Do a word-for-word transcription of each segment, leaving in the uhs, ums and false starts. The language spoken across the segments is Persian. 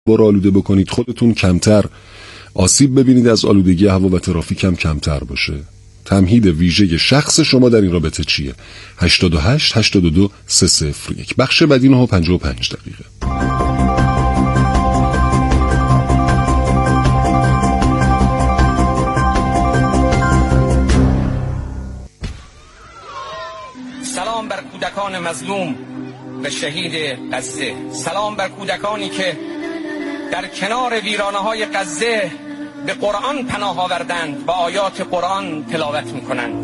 بار آلوده بکنید خودتون کمتر آسیب ببینید از آلودگی هوا و ترافیک هم کمتر باشه. تمهید ویژه شخص شما در این رابطه چیه؟ هشتاد و هشت هشتاد و دو سه صفر یک. بخش بعدی نه و پنجاه و پنج دقیقه. سلام بر کودکان مظلوم و شهید غزه. سلام بر کودکانی که در کنار ویرانه‌های غزه به قرآن پناه آوردند و آیات قرآن تلاوت می‌کنند.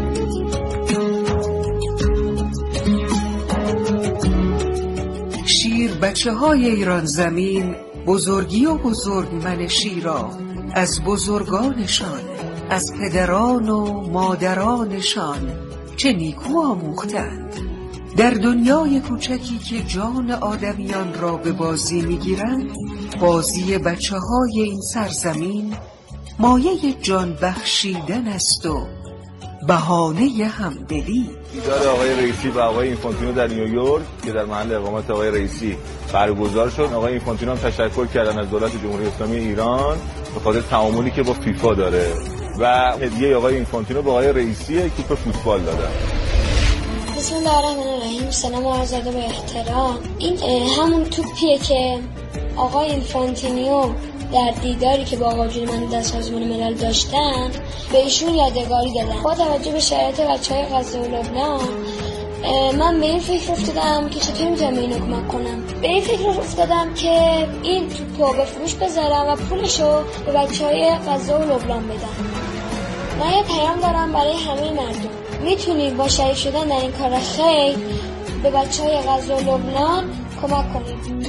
شیر بچه های ایران زمین بزرگی و بزرگمنشی را از بزرگانشان، از پدران و مادرانشان چه نیکو آموختند. در دنیای کوچکی که جان آدمیان را به بازی میگیرند، بازی بچه های این سرزمین مایه جان بخشیدن است و بهانه همدلی. دیدار آقای رئیسی و آقای اینفانتینو در نیویورک که در محل اقامت آقای رئیسی برگزار شد. آقای اینفانتینو هم تشکر کردن از دولت جمهوری اسلامی ایران به خاطر تعاملی که با فیفا داره و هدیه آقای اینفانتینو به آقای رئیسی توپ فوتبال دادن. بسم الله الرحمن الرحیم. سلام و عرض ادب و احترام. این همون توپیه که آقای اینفانتینیو در دیداری که با آقا جون در سازمان ملل داشتن به ایشون یادگاری دادن. با توجه به شرایط بچهای غزه و لبنان من به این فکر افتادم که چطور میتونم اینو کمک کنم. به این فکر افتادم که این توپو به فروش بذارم و پولشو به بچهای غزه و لبنان بدم. من یه پیام دارم برای همه مردم. میتونید با شریک شدن در این کار خیر به بچهای غزه و لبنان کمک کنید.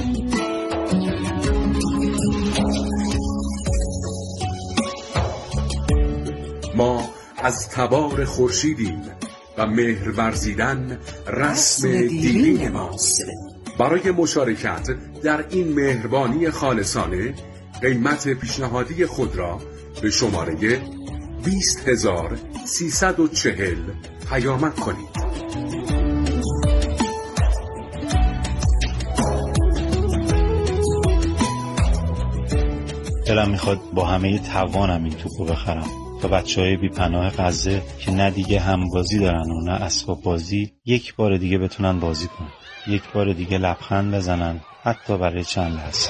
ما از تبار خورشیدیم و مهر ورزیدن رسم دینی ماست. برای مشارکت در این مهربانی خالصانه قیمت پیشنهادی خود را به شماره بیست هزار سیصد و چهل پیامک کنید. دلم میخواد با همه توانم این توپو بخرم تا بچهای بی پناه غزه که نه دیگه همبازی دارن و نه اسباب بازی یک بار دیگه بتونن بازی کنن، یک بار دیگه لبخند بزنن، حتی برای چند لحظه.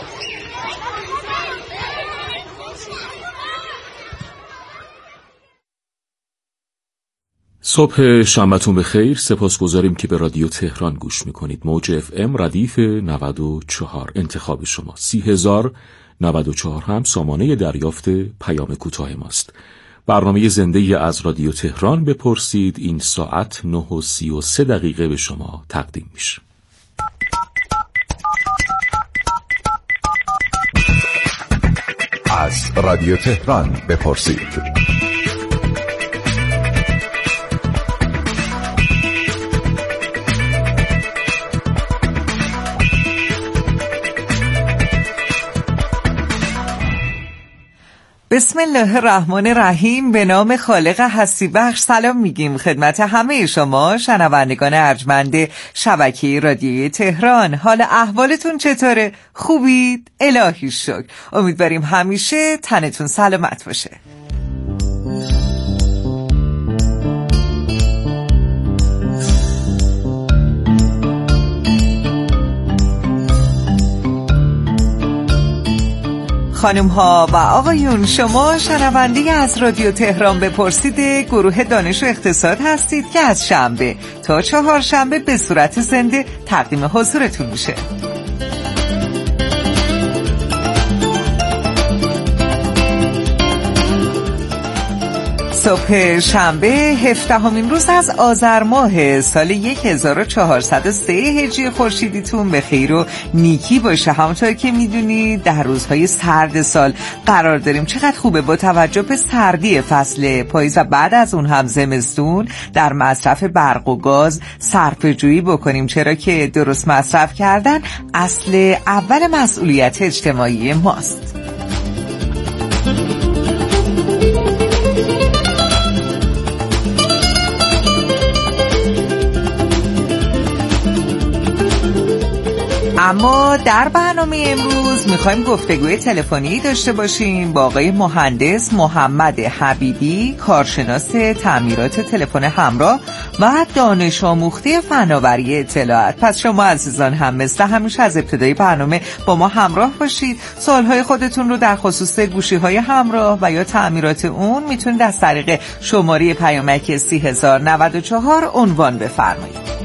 صبح شنبه‌تون بخیر. سپاسگزاریم که به رادیو تهران گوش میکنید. موج اف ام ردیف نود و چهار انتخاب شما. سی هزار نود و چهار هم سامانه دریافت پیام کوتاه ماست. برنامه زنده از رادیو تهران بپرسید این ساعت نه و سی و سه دقیقه به شما تقدیم میشه. از رادیو تهران بپرسید. بسم الله الرحمن الرحیم. به نام خالق هستی بخش سلام میگیم خدمت همه شما شنوندگان ارجمند شبکه رادیوی تهران. حال احوالتون چطوره؟ خوبید؟ الهی شکر. امیدواریم همیشه تنتون سلامت باشه. خانم ها و آقایون، شما شنونده از رادیو تهران بپرسید گروه دانش و اقتصاد هستید که از شنبه تا چهارشنبه به صورت زنده تقدیم حضورتون میشه. صبح شنبه هفدهمین روز از آذر ماه سال هزار و چهارصد و سه هجری خورشیدیتون به خیر و نیکی باشه. همونطور که میدونید در روزهای سرد سال قرار داریم. چقدر خوبه با توجه به سردی فصل پاییز و بعد از اون هم زمستون در مصرف برق و گاز صرفه‌جویی بکنیم، چرا که درست مصرف کردن اصل اول مسئولیت اجتماعی ماست. اما در برنامه امروز میخوایم گفتگوی تلفنی داشته باشیم با آقای مهندس محمد حبیبی، کارشناس تعمیرات تلفن همراه و دانش آموخته فناوری اطلاعات. پس شما عزیزان هم مثل همیشه از ابتدای برنامه با ما همراه باشید. سوالهای خودتون رو در خصوص گوشی‌های همراه و یا تعمیرات اون میتونید از طریق شماره پیامک سی هزار نود و چهار عنوان بفرمایید.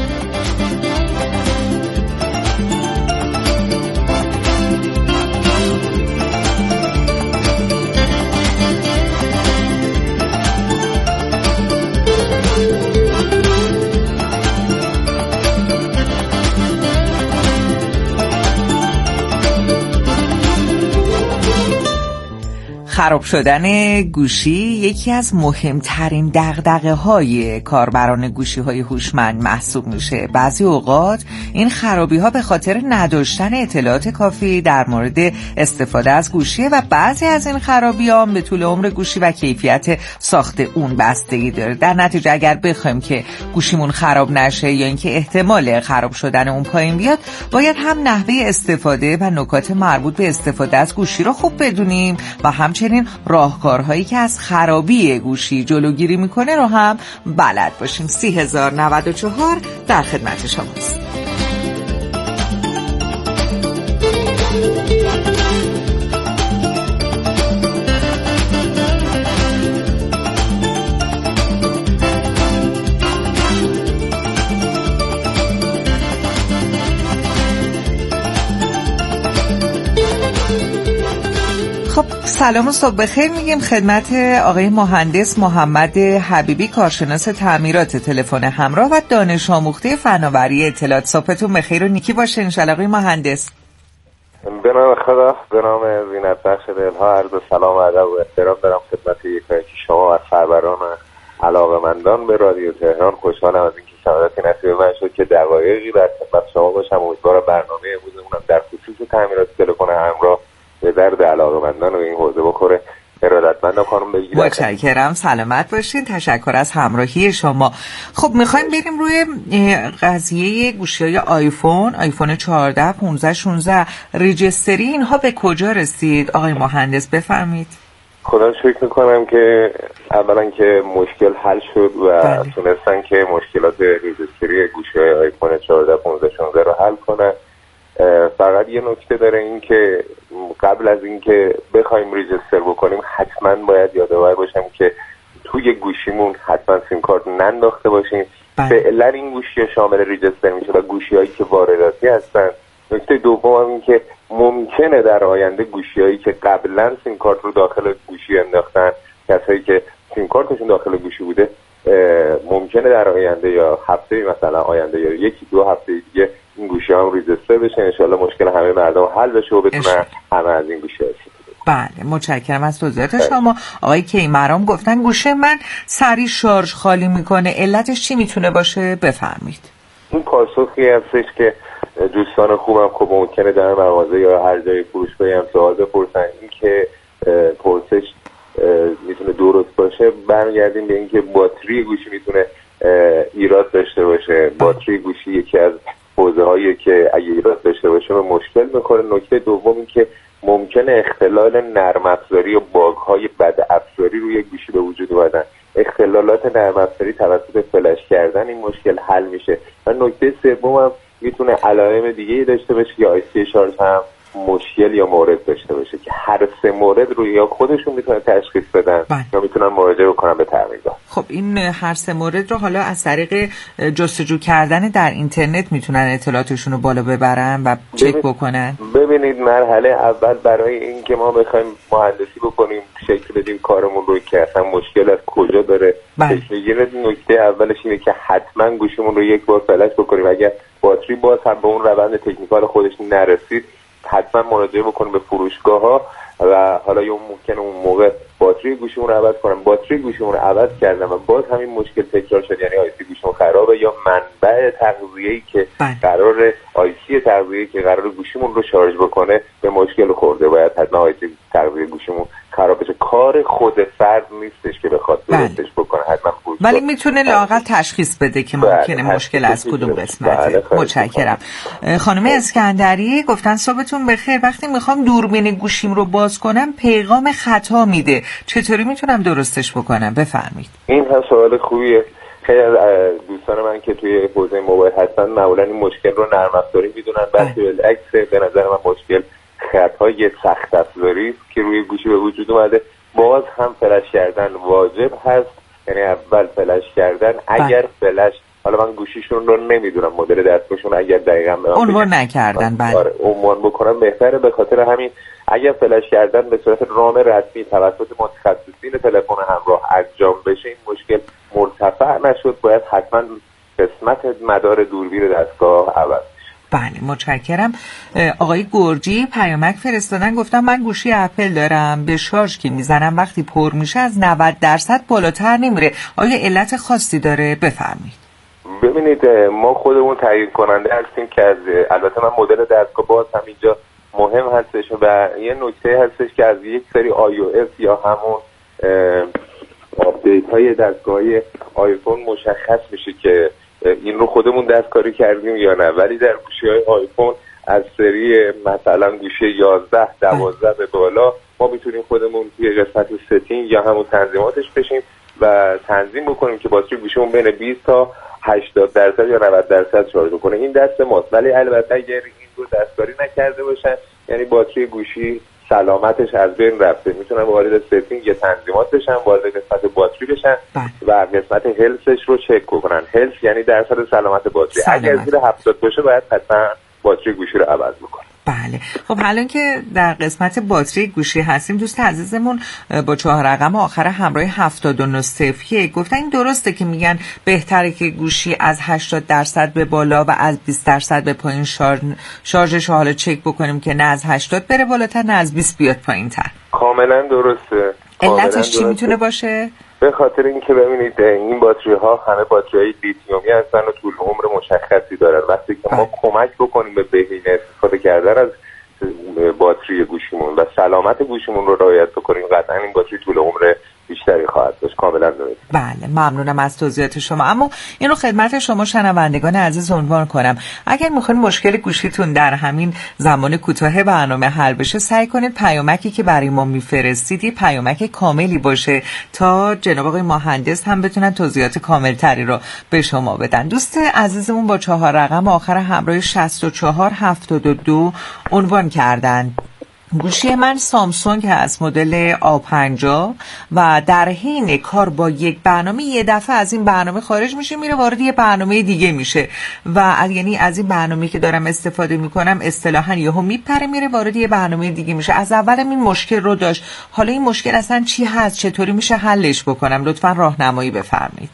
خراب شدن گوشی یکی از مهمترین دغدغه‌های کاربران گوشی‌های هوشمند محسوب میشه. بعضی اوقات این خرابی‌ها به خاطر نداشتن اطلاعات کافی در مورد استفاده از گوشیه و بعضی از این خرابی‌ها به طول عمر گوشی و کیفیت ساخت اون بستگی داره. در نتیجه اگر بخوایم که گوشیمون خراب نشه یا اینکه احتمال خراب شدن اون پایین بیاد، باید هم نحوه استفاده و نکات مربوط به استفاده از گوشی رو خوب بدونیم و همچنین این راهکارهایی که از خرابی گوشی جلوگیری میکنه رو هم بلد باشیم. سی هزار نود و چهار در خدمت شماست. خب سلام و صبح بخیر میگیم خدمت آقای مهندس محمد حبیبی، کارشناس تعمیرات تلفن همراه و دانش آموخته فناوری اطلاعات. صبحتون بخیر و نیکی باشه انشالله آقای مهندس. به نام خدا، به نام زینت بخش دلها، عرض سلام و ادب و احترام دارم خدمت یکایک شما و سروران علاقه‌مندان به رادیو تهران. خوشحالم از اینکه سعادتی نصیب من شد که دقایقی در خدمت شما باشم. امیدوارم برنامه امروزمون در خصوص تعمیرات تلفن همراه به درد علاقه‌مندان و این حوزه بخوره. ارادتمندم خانم بگید. متشکرم، سلامت باشین. تشکر از همراهی شما. خب میخوایم بریم روی قضیه گوشی‌های آیفون، آیفون چهارده، پانزده، شانزده، ریجستری اینها به کجا رسید آقای مهندس؟ بفرمایید. خدا رو شکر میکنم که اولا که مشکل حل شد و بله. تونستن که مشکلات ریجستری گوشی‌های آیفون چهارده، پانزده، شانزده رو حل کنن. فقط یه نکته داره، این که قبل از اینکه بخوایم ریجستر بکنیم حتما باید یادآور باشم که توی گوشیمون حتما سیم کارت ننداخته باشیم. فعلا این گوشی شامل ریجستر میشه و گوشی‌هایی که وارداتی هستن. نکته دوم هم این که ممکنه در آینده گوشی‌هایی که قبلا سیم کارت رو داخل گوشی انداختن، کسایی که سیم کارتشون داخل گوشی بوده، ممکنه در آینده یا هفته مثلا آینده یا یکی دو هفته دیگه این گوشی هم ریجستر بشه. انشالله مشکل همه مردم حل بشه و بتونن همه از این گوشی استفاده کنن. بله متشکرم از توضیحات شما. آقای کیمرام گفتن گوشی من سریع شارژ خالی میکنه، علتش چی میتونه باشه؟ بفرمایید. این پاسخی هستش که دوستان خوبم خب ممکنه در مغازه یا هر جای فروشگاهی هم سوال بپرسن. این که پرسش میتونه درست باشه، برمیگردیم به اینکه باتری گوشی میتونه ایراد داشته باشه. باتری گوشی یکی از حوزه هایی که اگه ایراد داشته باشه به مشکل میخوره. نکته دوم این که ممکنه اختلال نرم افزاری و باگ های بد افزاری روی گوشی به وجود اومدن. اختلالات نرم افزاری توسط فلش کردن این مشکل حل میشه. و نکته سوم هم میتونه علائم دیگه داشته باشه یا آیسی شارژ هم مشکل یا مورد داشته باشه که هر سه مورد رو یا خودشون میتونن تشخیص بدن بله. یا میتونن مراجعه بکنن به تعمیرگاه. خب این هر سه مورد رو حالا از طریق جستجو کردن در اینترنت میتونن اطلاعاتشون رو بالا ببرن و چک ببین... بکنن. ببینید مرحله اول برای این که ما بخوایم مهندسی بکنیم، شکل بدیم کارمون رو که اصلا مشکل از کجا داره بله. شکل نکته اولش اینه که حتما گوشیمون رو یک بار فلش بکنیم. اگر باتری باز هم به اون روند تکنیکال خودش نرسید حتما مراجعه بکنیم به فروشگاه ها و حالا یا ممکنه اون موقع باتری گوشیمون رو عوض کنم. باتری گوشیمون رو عوض کردم و باز همین مشکل تکرار شد، یعنی آیسی گوشیمون خرابه یا منبع تغذیه‌ای که قرار آیسی تغذیه‌ای که قرار گوشیمون رو شارژ بکنه به مشکل خورده. باید حتما آیسی تغذیه گوشیمون خراب بشه. کار خود فرد نیستش که بخواد درستش بکنه، حتما گوش ولی میتونه لااقل تشخیص بده که ممکنه مشکل از کدوم قسمته. متشکرم. خانم اسکندری گفتن صبحتون بخیر، وقتی میخوام دوربین گوشیم رو باز کنم پیغام خطا میده، چطوری میتونم درستش بکنم؟ بفرمایید. این هم سوال خوبیه. خیلی از دوستان من که توی حوزه موبایل هستن معمولا این مشکل رو نرم افزاری میدونن، بعد بالعکس به نظر من مشکل خطای سخت افزاری است که روی گوشی به وجود اومده. باز هم فلش کردن واجب هست، یعنی اول فلش کردن اگر فلش، حالا من گوشیشون رو نمیدونم مدل دستگاهشون، اگر دقیقاً عنوان نکردن بله آره عنوان بکنم بهتره. به خاطر همین اگر فلش کردن به صورت رام رسمی توسط متخصصین تلفن همراه انجام بشه، این مشکل مرتفع نشد، باید حتما قسمت مدار دوربین دستگاه عوض. بله متشکرم. آقای گرجی پیامک فرستادن، گفتم من گوشی اپل دارم، به شارژ که میزنم وقتی پر میشه از نود درصد بالاتر نمیره، آیا علت خاصی داره؟ بفرمایید. ببینید ما خودمون تعیین کننده هستیم که از البته من مدل دستگاه باز هم اینجا مهم هستش و یه نکته هستش که از یک سری آی او اس یا همون آپدیت های دستگاهی آیفون مشخص میشه که این رو خودمون دستکاری کردیم یا نه، ولی در گوشی های آیفون از سری مثلا گوشی یازده دوازده به بالا ما میتونیم خودمون توی قسمت ستینگ یا همون تنظیماتش بشیم و تنظیم بکنیم که باتری گوشیمون بین بیست تا هشتاد درصد یا نود درصد شارژ بکنه. این دست ماست، ولی البته اگر این رو دستکاری نکرده باشن یعنی باتری گوشی سلامتش از بین رفته، میتونن وارد ستینگ یا تنظیمات بشن، وارد قسمت باتری بشن و قسمت هلسش رو چک کنن. هلس یعنی درصد سلامت باتری. سلامت. اگر زیر هفتاد باشه باید حتما باتری گوشی رو عوض بکنن. بله خب الان که در قسمت باتری گوشی هستیم، دوست عزیزمون با چهار رقم آخر همراه هفتاد و نه صفر یک گفتن این درسته که میگن بهتره که گوشی از هشتاد درصد به بالا و از بیست درصد به پایین شارژ شارژش رو حالا چک بکنیم که نه از هشتاد بره بالاتر نه از بیست بیاد پایین‌تر؟ کاملا درسته. علتش چی میتونه باشه؟ به خاطر اینکه ببینید این باتری ها همه باتری های لیتیومی هستن و طول عمر مشخصی دارن. وقتی که ما کمک بکنیم به بهینه استفاده کردن از باتری گوشیمون و سلامت گوشیمون رو رعایت بکنیم، قطعا این باتری طول عمر بیشتری خواهد داشت. کاملا درست. بله ممنونم از توضیحات شما. اما این رو خدمت شما شنوندگان عزیز عنوان کنم، اگر میخواین مشکل گوشیتون در همین زمان کوتاه برنامه حل بشه، سعی کنید پیامکی که برای ما میفرستید یه پیامک کاملی باشه تا جناب آقای مهندس هم بتونن توضیحات کامل تری رو به شما بدن. دوست عزیزمون با چهار رقم آخر همراه شصت و چهار هفتاد و دو عنوان کردن، گوشی من سامسونگ هست مدل آ پنجاه و در حین کار با یک برنامه یه دفعه از این برنامه خارج میشه میره وارد یه برنامه دیگه میشه و یعنی از این برنامه‌ای که دارم استفاده میکنم اصطلاحاً یهو میپره میره وارد یه برنامه دیگه میشه. از اولم این مشکل رو داشت، حالا این مشکل اصلا چی هست، چطوری میشه حلش بکنم؟ لطفاً راهنمایی بفرمایید.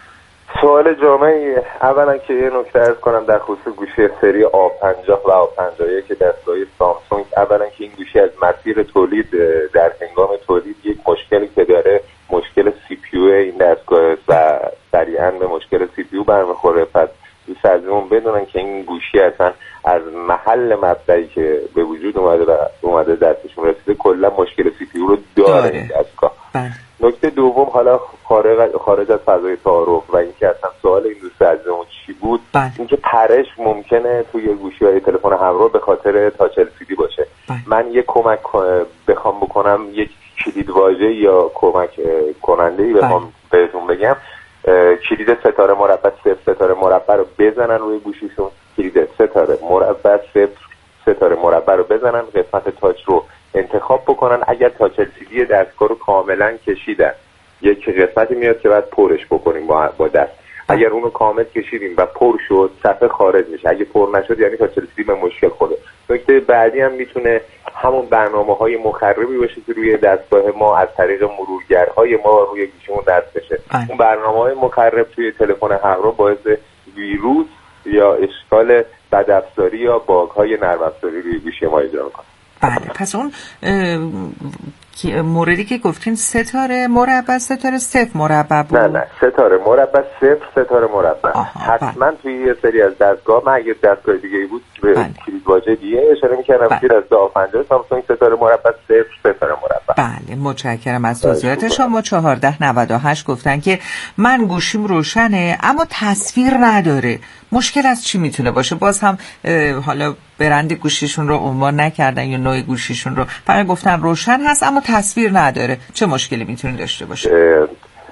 سوال جامعه. اولا که یه نکته عرض کنم در خصوص گوشی سری آ پنجاه و آ پنجاه و یک که دستگاه سامسونگ، اولا که این گوشی از مسیر تولید در هنگام تولید یک مشکلی که داره مشکل سی پی یو این دستگاه و سریعا به مشکل سی پی یو برمیخوره. پس دوست عزیزمون بدونن که این گوشی اصلا از محل مبدئی که به وجود اومده و اومده دستشون رسیده کلا مشکل سی پی یو رو داره این دستگاه. نکته دوم، حالا خارج خارج از فضای تعارف و اینکه اصلا سوال این دوست عزیزمون چی بود، اینکه پرش ممکنه توی گوشی‌های تلفن همراه به خاطر تاچ ال سی دی باشه. بله. من یک کمک بخوام بکنم، یک کلید واژه یا کمک کننده‌ای بخوام بهتون بگم، کلید ستاره مربع صفر ستاره مربع رو بزنن روی گوشیشون، کلید ستاره مربع صفر ستاره مربع رو بزنن، قسمت تاچ رو انتخاب بکنن. اگر تاچ ال سی دی دستگاه رو کاملا کشیدن یک قسمتی میاد که باید پرش بکنیم با با دست. اگر اونو کامل کشیدیم و پر شد صفحه خارج میشه، اگه پر نشد یعنی تاچ ال سی دی به مشکل خورده. نکته بعدی هم میتونه همون برنامه‌های مخربی باشه که روی دستگاه ما از طریق مرورگرهای ما روی گوشیمون دست بشه. اون برنامه‌های مخرب توی تلفن همراه باعث ویروس یا اشکال بدافزاری یا باگ‌های نرم افزاری روی گوشی ما ایجاد می‌کنه. بله پس اون موردی که گفتین ستاره مربع ستاره صفر مربع بود؟ نه نه ستاره مربع صفر ستاره مربع. حتما توی یه سری از دستگاه، من اگه دستگاه دیگه ای بود به کلید واژه دیگه اشاره می‌کردم که از دو پنجاه سامسونگ ستاره مربع صفر ستاره مربع. بله متشکرم از توضیحات شما. چهارده نود و هشت گفتن که من گوشیم روشنه اما تصویر نداره، مشکل از چی میتونه باشه؟ باز هم حالا برند گوشیشون رو عنوان نکردن یا نوع گوشیشون رو، فقط گفتن روشن هست اما تصویر نداره، چه مشکلی میتونه داشته باشه؟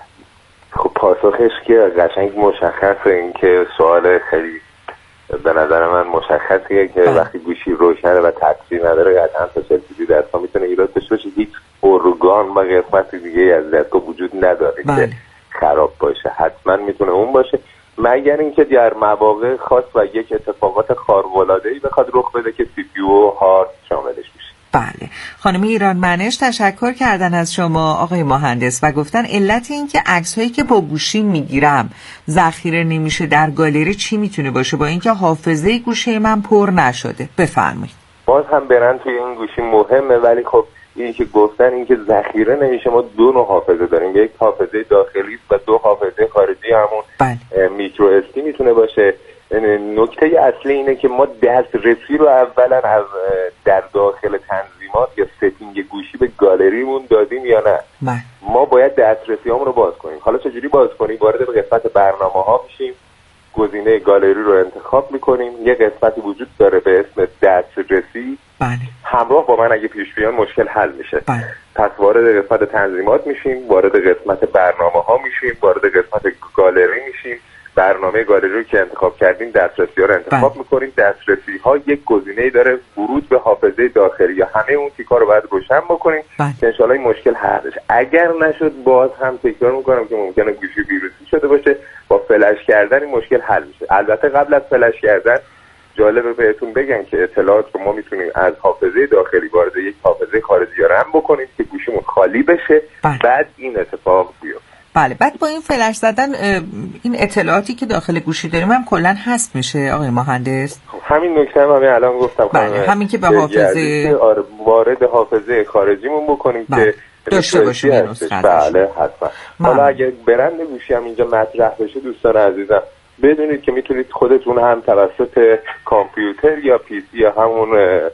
خب پاسخش که قشنگ مشخصه، این که سوال خیلی به نظر من مشخصیه که وقتی گوشی روشنه و تصویر نداره قطعا فسیلیتی دستگاه میتونه ایراد داشته باشه. هیچ ارگان و قسمت دیگه از دستگاه وجود نداره که خراب باشه، حتما میتونه اون باشه، مگر اینکه در مواقع خاص و یک اتفاقات خارق‌العاده‌ای بخواد رخ بده که سی پی یو و هارد شاملش میشه. بله خانم ایران منش تشکر کردن از شما آقای مهندس و گفتن علت این که عکس‌هایی که با گوشی میگیرم ذخیره نمیشه در گالری چی میتونه باشه، با اینکه حافظه گوشی من پر نشده؟ بفرمایید. باز هم برند توی این گوشی مهمه، ولی خب این که گفتن این که ذخیره نمیشه، ما دو نوع حافظه داریم، یک حافظه داخلی است و دو حافظه خارجی، همون بله. میکرو استی میتونه باشه. نکته اصلی اینه که ما دسترسی رو اولا از در داخل تنظیمات یا ستینگ گوشی به گالریمون دادیم یا نه. بله. ما باید دسترسی همون رو باز کنیم. حالا چجوری باز کنیم؟ وارد به قسمت برنامه ها میشیم، گزینه گالری رو انتخاب میکنیم، یه قسمتی وجود داره به اسم دسترسی. بله. همراه با من اگه پیش بیان مشکل حل میشه. بله. پس وارد قسمت تنظیمات میشیم، وارد قسمت برنامه ها میشیم، وارد قسمت گالری میشیم، برنامه گالری رو که انتخاب کردیم دسترسی ها رو انتخاب بله. میکنیم. دسترسی ها یک گزینه‌ای داره ورود به حافظه داخلی یا همه اون تیکا رو باید روشن بکنیم بله. که انشالله این مشکل حل بشه. اگر نشد باز هم تکرار میکنم که ممکنه گوشی ویروسی شده باشه، با فلش کردن این مشکل حل میشه. البته قبل از فلش کردن جالبه بهتون بگن که اطلاعات رو ما میتونیم از حافظه داخلی وارد یک حافظه خارجی رم بکنیم که گوشیمون خالی بشه بله. بعد این اتفاق بیفته. بله بعد با این فلش زدن این اطلاعاتی که داخل گوشی داریم هم کلاً هست میشه آقای مهندس؟ همین نکته هم همین الان گفتم. بله همین که به حافظه آره وارد حافظه خارجیمون بکنیم بله. که داشته باشیم این نسخه. بله حتما. حالا اگه برند گوشی هم اینجا مطرح بشه دوستان عزیزم بدونید که میتونید خودتون هم توسط کامپیوتر یا پی سی یا همون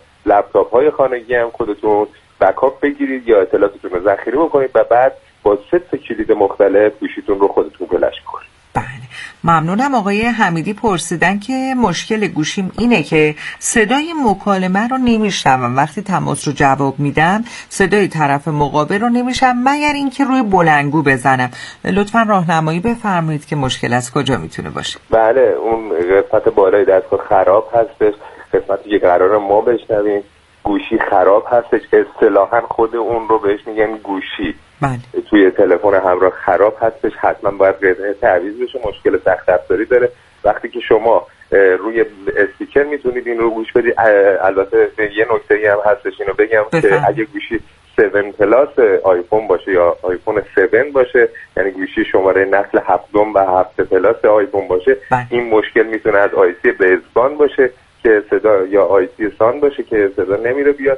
لپتاپ های خانگی هم خودتون بکاپ بگیرید یا اطلاعاتتون رو ذخیره بکنید و بعد با سه تا کلید مختلف گوشیتون رو خودتون فلش کنید. بله ممنونم. آقای حمیدی پرسیدن که مشکل گوشیم اینه که صدای مکالمه رو نمیشنوم، وقتی تماس رو جواب میدم صدای طرف مقابل رو نمیشنوم مگر اینکه روی بلندگو بزنم. لطفاً راهنمایی بفرمایید که مشکل از کجا میتونه باشه؟ بله اون قسمت بالای دستگاه خراب هستش، قسمتی که قراره ما بشنویم گوشی خراب هستش، اصطلاحاً خود اون رو بهش میگن گوشی. بله. توی تلفن همراه خراب هستش، حتما باید قطعه تعویض بشه، مشکل سخت افزاری داره. وقتی که شما روی استیکر میتونید این رو گوش بدید. البته یه نکته‌ای هم هستش اینو بگم بفهم. که اگه گوشی هفت پلاس آیفون باشه یا آیفون هفت باشه، یعنی گوشی شماره نسل هفتم و هفت پلاس آیفون باشه بله. این مشکل میتونه از آیسی بیزبان باشه که صدا یا آیسی سان باشه که صدا نمیره بیاد،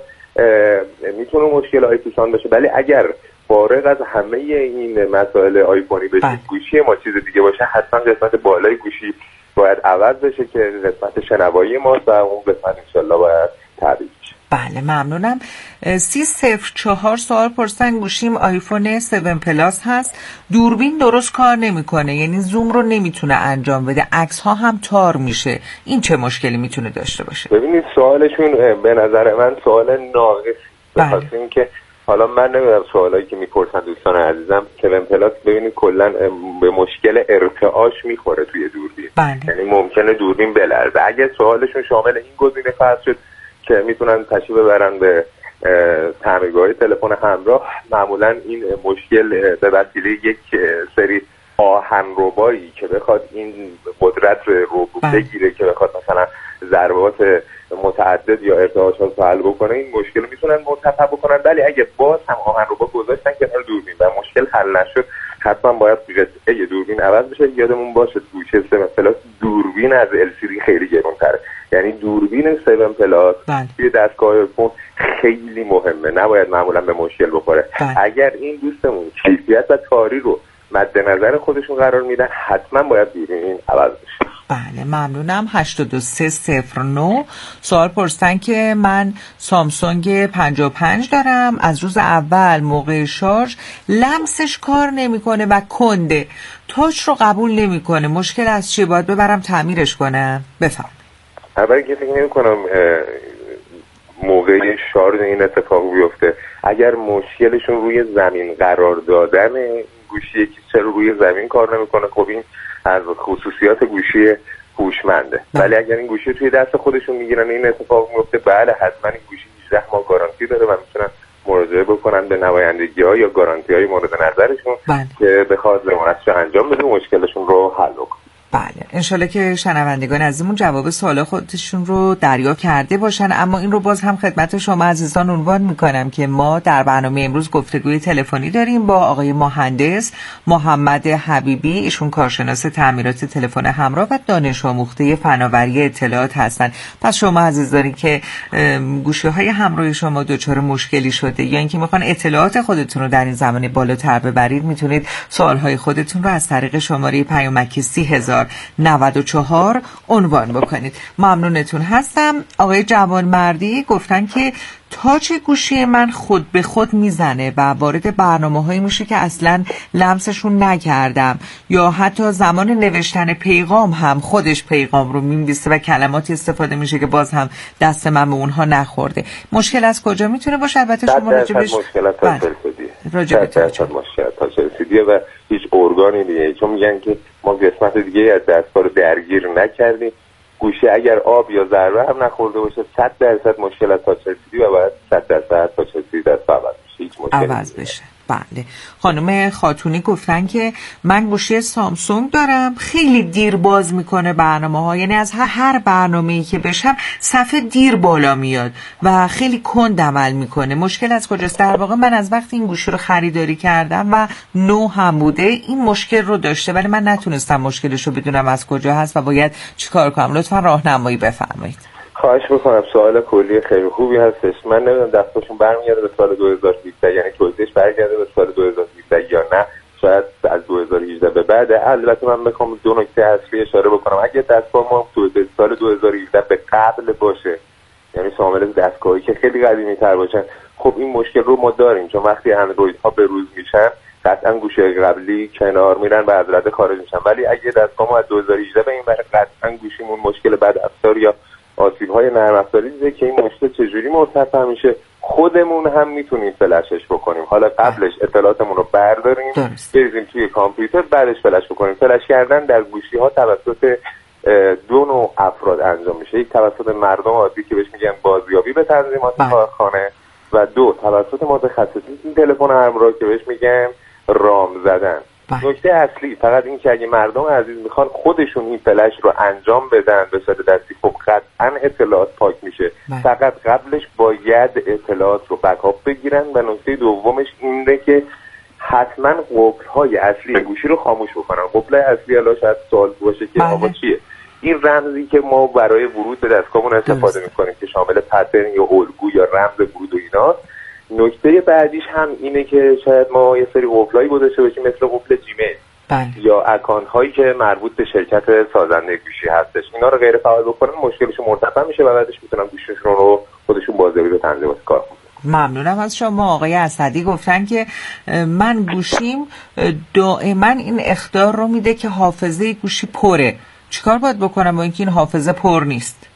میتونه مشکل آیسی سان باشه. ولی اگر فارغ از همه این مسائل آیفونی بشه بله. گوشی ما چیز دیگه باشه، حتما قسمت بالای گوشی باید عوض بشه که قسمت شنوایی ماست و اون قسمت انشالله باید تعویض بشه. بله ممنونم. سی صفر چهار سوال پرسن گوشیم آیفون هفت پلاس هست، دوربین درست کار نمیکنه، یعنی زوم رو نمیتونه انجام بده، عکس ها هم تار میشه، این چه مشکلی میتونه داشته باشه؟ ببینید سوالشون به نظر من سوال ناقص بله. به خاطر اینکه حالا من نمیدونم سوالایی که میپرسن دوستان عزیزم هفت پلاس ببینید کلا به مشکل ارتعاش میخوره توی دوربین بله. یعنی ممکنه دوربین بلرزه. اگه سوالشون شامل این گزینه فرض شد که میتونن تشریف ببرن به تعمیرگاه تلفن همراه، معمولا این مشکل به وسیله یک سری آهنربایی که بخواد این قدرت رو بگیره که بخواد مثلا ضربات متعدد یا ارتعاشات رو حل بکنه، این مشکل رو میتونن مرتفع بکنن. ولی اگه باز هم آهنربا گذاشتن کنار دوربین و مشکل حل نشد، حتما باید قطعه دوربین عوض بشه. یادمون باشه گوشه هفت پلاس دوربین از ال سی دی خیلی گرونتره، یعنی دوربین هفت پلاس توی دستگاه آیفون خیلی مهمه، نباید معمولا به مشکل بخوره. اگر این دوستمون کیفیت و تاری رو مد نظر خودشون قرار میدن حتما باید بیرونین عوض بشه. بله ممنونم. هشتاد و سه صفر نه سوال پرسیدن که من سامسونگ پنجاه و پنج دارم، از روز اول موقع شارژ لمسش کار نمیکنه و کنده، تاچ رو قبول نمیکنه، مشکل از چیه؟ باید ببرم تعمیرش کنم؟ بفرمایید. اولی که فکر نمی‌کنم موقع شارژ این اتفاق بیفته. اگر مشکلشون روی زمین قرار دادن گوشی که چرا روی زمین کار نمیکنه، خب این از خصوصیات گوشی هوشمنده. ولی اگر این گوشی توی دست خودشون میگیرن این اتفاق میفته، بله حتما این گوشی هجده ماه گارانتی داره و میتونن مراجعه بکنن به نمایندگی‌ها یا گارانتی‌های مورد نظرشون بله. که بخواد ضمانتش رو انجام بده و مشکلشون رو حل کنه. بله انشالله که شنوندگان عزیزمون جواب سوال خودشون رو دریافت کرده باشن. اما این رو باز هم خدمت شما عزیزان عنوان میکنم که ما در برنامه امروز گفتگوی تلفنی داریم با آقای مهندس محمد حبیبی، ایشون کارشناس تعمیرات تلفن همراه و دانش آموخته فناوری اطلاعات هستن. پس شما عزیزانی که گوشی های همراه شما دچار مشکلی شده یا اینکه میخوان اطلاعات خودتون رو در این زمانه بالاتر ببرید، میتونید سوال های خودتون رو از طریق شماره پیامکی سی هزار نود و چهار عنوان بکنید. ممنونتون هستم. آقای جوانمردی گفتن که تاچ گوشی من خود به خود میزنه و وارد برنامه‌هایی میشه که اصلا لمسشون نکردم، یا حتی زمان نوشتن پیغام هم خودش پیغام رو می‌نویسه و کلماتی استفاده میشه که باز هم دست من به اونها نخورده. مشکل از کجا میتونه باشه؟ البته شما راجبش مشکلات تاچ رسیدیه. راجب تاچ مشکلات تاچ رسیدیه و هیچ ارگانی دیگه، چون میگن که ما قسمت دیگه از دستگاه رو درگیر نکردیم. گوشی اگر آب یا ضربه هم نخورده باشه صد درصد مشکل از تاچ رسیدی و باید صد درصد تاچ رسیدی دست عوض بشه. هیچ مشکلی عوض بشه. بله. خانم خاتونی گفتن که من گوشی سامسونگ دارم، خیلی دیر باز میکنه برنامه ها، یعنی از هر برنامه‌ای که بشم صفحه دیر بالا میاد و خیلی کند عمل میکنه. مشکل از کجاست؟ در واقع من از وقتی این گوشی رو خریداری کردم و نو هم بوده این مشکل رو داشته، ولی من نتونستم مشکلش رو بدونم از کجا هست و باید چیکار کنم. لطفا راهنمایی بفرمایید. خواهش میکنم. سوال کلی خیلی خوبی هستش. من نمیدونم دستاشون برمیگرده به سال دو هزار و هجده، یعنی توضیحش برگرده به سال دو هزار و هجده یا نه شاید از دو هزار و هجده به بعد. البته من میخوام دو نکته اصلی اشاره بکنم. اگه دستگاه ما تو سال دو هزار و هجده به قبل باشه، یعنی شامل دستگاهی که خیلی قدیمی تر باشن، خب این مشکل رو ما داریم، چون وقتی اندروید ها به روز میشن قطعا گوشی قبلی کنار میرن و از رده خارج میشن. ولی اگه دستگاه ما از دو هزار و هجده به این ور قطعا گوشیمون مشکل بد افزار یا آسیب‌های نرم افزاری دیده که این مشکل چجوری مرتفع میشه. خودمون هم میتونیم فلشش بکنیم. حالا قبلش اطلاعاتمون رو برداریم بریزیم توی کامپیوتر، بعدش فلش بکنیم. فلش کردن در گوشی ها توسط دو نوع افراد انجام میشه. یک توسط مردم عادی که بهش میگن بازیابی به تنظیمات کارخانه و دو توسط متخصصین تلفن همراه که بهش میگن رام زدن. نکته اصلی فقط این که اگه مردم عزیز میخوان خودشون این فلش رو انجام بدن به صورت دستی، خب قطعا اطلاعات پاک میشه. فقط قبلش باید اطلاعات رو بکاپ بگیرن و نکته دومش اینه که حتما قفل‌های اصلی گوشی رو خاموش بکنن. قفل اصلی حالا شاید سوال باشه که آقا چیه؟ این رمزی که ما برای ورود به دستگاهمون استفاده میکنیم که شامل پترن یا الگو یا رمز ورود و اینا. نکته بعدیش هم اینه که شاید ما یه سری قفلایی گذاشته باشیم مثل قفل جیمیل بله. یا اکانت هایی که مربوط به شرکت سازنده گوشی هستش، اینا رو غیر فعال بکنن مشکلشون مرتفع میشه و بعدش میتونن گوشیشون رو خودشون بازیابی به تنظیمات کار کنن. ممنونم از شما. آقای اسدی گفتن که من گوشیم دائما این اخطار رو میده که حافظه گوشی پره، چیکار باید بکنم با اینکه این حافظه پر نیست؟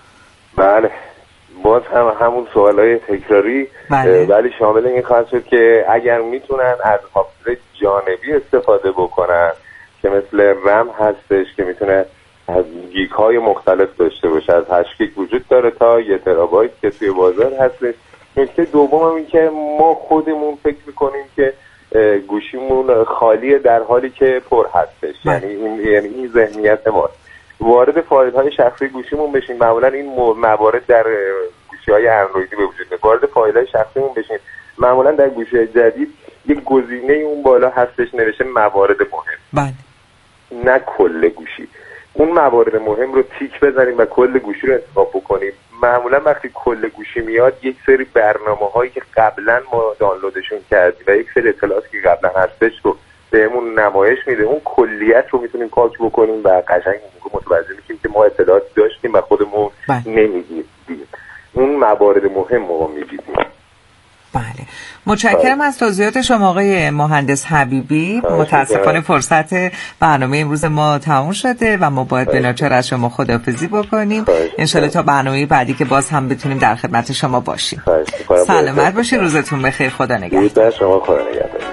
بله باز هم همون سوالای تکراری، بله. ولی شامل این خواهد شد که اگر میتونن از حافظه جانبی استفاده بکنن که مثل رم هستش که میتونه از گیگ های مختلف داشته باشه، از هشت گیگ وجود داره تا یه ترابایت که توی بازار هستش. نکته دوم هم این که ما خودمون فکر میکنیم که گوشیمون خالیه در حالی که پر هستش، یعنی این یعنی این ذهنیت ماست. وارد فایل‌های شخصی گوشیمون بشین، معمولا این موارد در گوشی‌های اندرویدی به وجود میاد. وارد فایل‌های شخصیمون بشین، معمولا در گوشی‌های جدید یک گزینه اون بالا هستش نوشته موارد مهم. بله. نه کل گوشی. اون موارد مهم رو تیک بزنیم و کل گوشی رو انتخاب بکنیم. معمولا وقتی کل گوشی میاد یک سری برنامه هایی که قبلا ما دانلودشون کردیم و یک سری اطلاعاتی که قبلا هستش رو بهمون نمایش میده، اون کلیت رو میتونیم پاک بکنیم و قشنگ متوجه میشیم که ما اطلاعاتی داشتیم و خودمون نمیدیدیم. اون موارد مهم رو میدیدیم. بله، متشکرم از توضیحات شما آقای مهندس حبیبی. متاسفانه فرصت برنامه امروز ما تموم شده و ما باید بناچار از شما خداحافظی بکنیم. انشالله تا برنامه بعدی که باز هم بتونیم در خدمت شما باشیم. سلامت باشید، روزتون بخیر، خدا نگهدار. شما خدا نگهدار.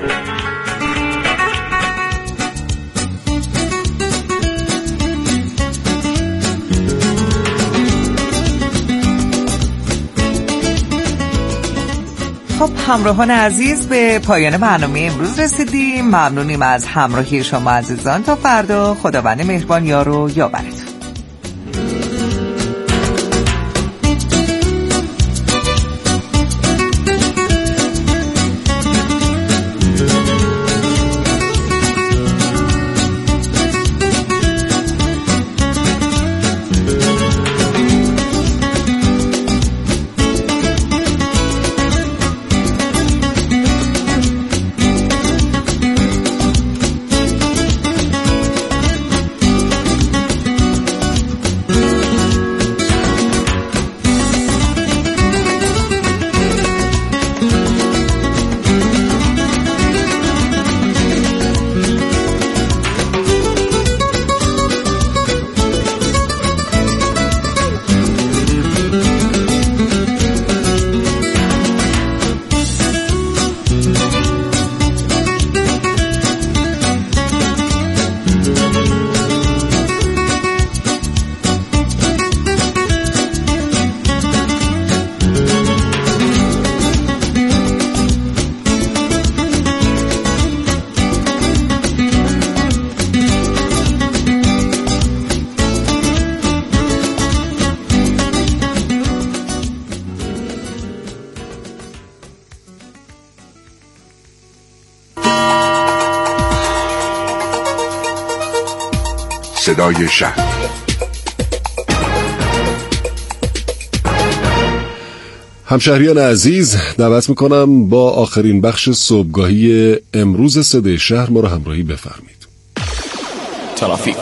خب همراهان عزیز، به پایان برنامه امروز رسیدیم. ممنونیم از همراهی شما عزیزان. تا فردا، خداوند مهربان یار و یاورتون. صدای شهر. همشهریان عزیز، دعوت میکنم با آخرین بخش صبحگاهی امروز صدای شهر ما را همراهی بفرمید. ترافیک.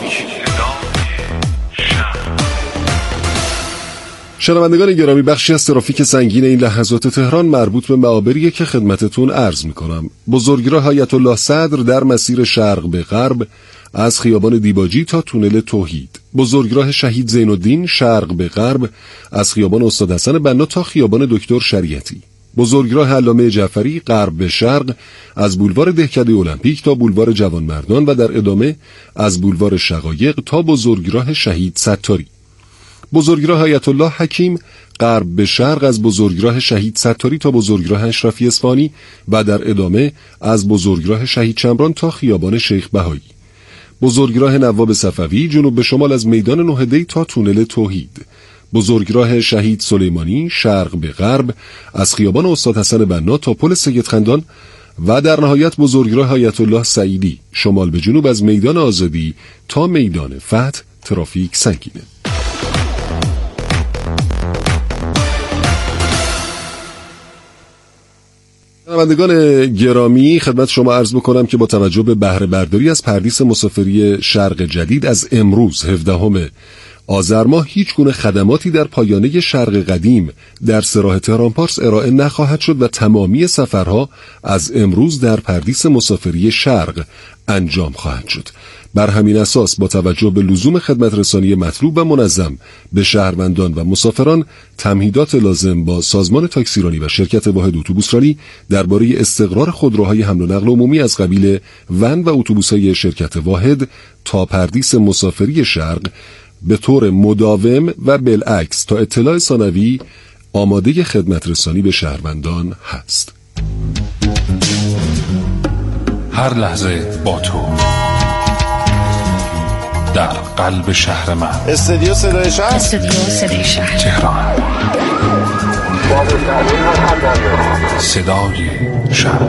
شنوندگان گرامی، بخشی از ترافیک سنگین این لحظات تهران مربوط به معابریه که خدمتتون عرض میکنم. بزرگراه آیت الله صدر در مسیر شرق به غرب از خیابان دیباجی تا تونل توحید، بزرگراه شهید زین الدین شرق به غرب از خیابان استاد حسن بنا تا خیابان دکتر شریعتی، بزرگراه علامه جعفری غرب به شرق از بولوار دهکده المپیک تا بولوار جوانمردان و در ادامه از بولوار شقایق تا بزرگراه شهید ستاری، بزرگراه آیت الله حکیم غرب به شرق از بزرگراه شهید ستاری تا بزرگراه اشرفی اصفهانی و در ادامه از بزرگراه شهید شمران تا خیابان شیخ بهایی، بزرگراه نواب صفوی جنوب به شمال از میدان نهدی تا تونل توحید، بزرگراه شهید سلیمانی شرق به غرب از خیابان استاد حسن بنا تا پل سید خندان و در نهایت بزرگراه آیت الله سعیدی شمال به جنوب از میدان آزادی تا میدان فتح. ترافیک سنگینه. شنوندگان گرامی، خدمت شما عرض بکنم که با توجه به بهره برداری از پردیس مسافری شرق جدید از امروز هفدهم آذر ماه هیچ گونه خدماتی در پایانه شرق قدیم در سراح تهران پارس ارائه نخواهد شد و تمامی سفرها از امروز در پردیس مسافری شرق انجام خواهد شد. بر همین اساس با توجه به لزوم خدمت رسانی مطلوب و منظم به شهروندان و مسافران، تمهیدات لازم با سازمان تاکسیرانی و شرکت واحد اتوبوسرانی درباره استقرار خودروهای حمل و نقل عمومی از قبیل ون و اتوبوس‌های شرکت واحد تا پردیس مسافری شرق به طور مداوم و بالعکس تا اطلاع ثانوی آماده خدمت رسانی به شهروندان هست. هر لحظه با تو در قلب شهر من. استودیو صدای شهر. استودیو صدای شهر تهران. صدای شهر.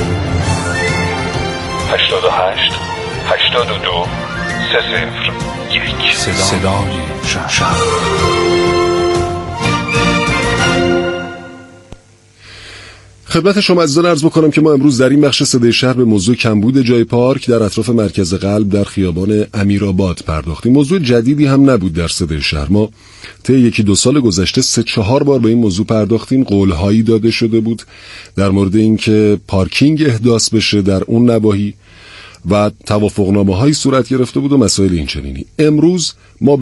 هشتاد و هشت هشتاد و دو سه صفر یک صدای شهر. خدمت شما عزیزان عرض بکنم که ما امروز در این بخش صدای شهر به موضوع کمبود جای پارک در اطراف مرکز قلب در خیابان امیرآباد پرداختیم. موضوع جدیدی هم نبود در صدای شهر. ما طی یکی دو سال گذشته سه چهار بار به این موضوع پرداختیم. قولهایی داده شده بود در مورد اینکه پارکینگ احداث بشه در اون نواحی و توافقنامه‌هایی صورت گرفته بود و مسائل اینچنینی. امروز ما